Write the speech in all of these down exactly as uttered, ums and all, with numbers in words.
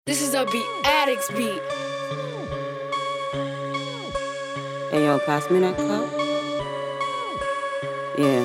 This is a Beat Addicts beat. Hey yo, pass me that cup. Yeah.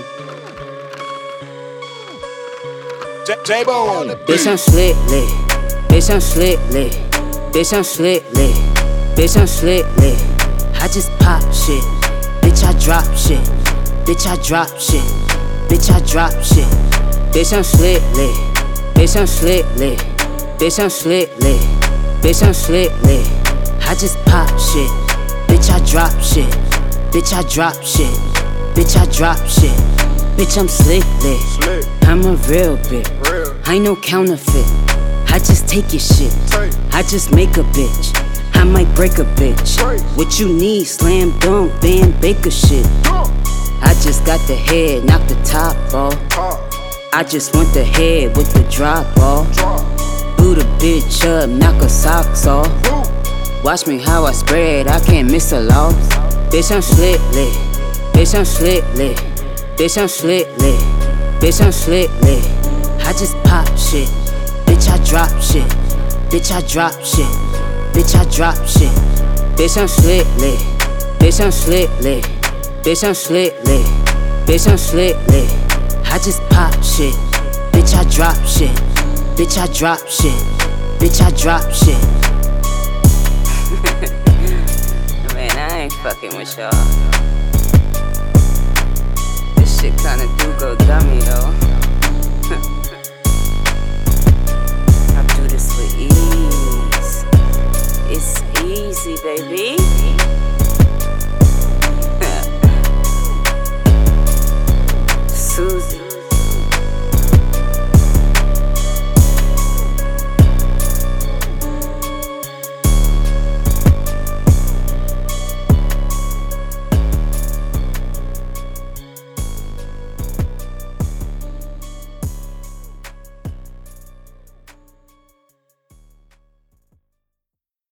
J-Bone. Bitch, I'm slick lit. Bitch, I'm slick lit. Bitch, I'm slick lit. Bitch, I'm slick lit. I just pop shit. Bitch, I drop shit. Bitch, I drop shit. Bitch, I drop shit. Bitch, I'm slick lit. Bitch, I'm slick lit. Bitch, I'm slick lit. Bitch, I'm slick lit. I just pop shit. Bitch, I drop shit. Bitch, I drop shit. Bitch, I drop shit. Bitch, I'm slick lit. Slick. I'm a real bitch. Real. I ain't no counterfeit. I just take your shit. Take. I just make a bitch. I might break a bitch. Break. What you need? Slam dunk, Van Baker shit. Go. I just got the head, not the top off. Top. I just want the head with the drop off. Drop. Boot a bitch up, knock her socks off. Boom. Watch me how I spread, I can't miss a loss. Bitch, I'm slick lit. Bitch, I'm slick lit. Bitch, I'm slick lit. Bitch, I'm slick lit. I just pop shit. Bitch, I drop shit. Bitch, I drop shit. Bitch, I drop shit. Bitch, I'm slick lit. Bitch, I'm slick lit. Bitch, I'm slick lit. Bitch, I'm slick lit. I just pop shit. Bitch, I drop shit. Bitch, I drop shit. Bitch, I drop shit. Man, I ain't fucking with y'all. This shit kinda do go dummy though. I do this with ease. It's easy, baby.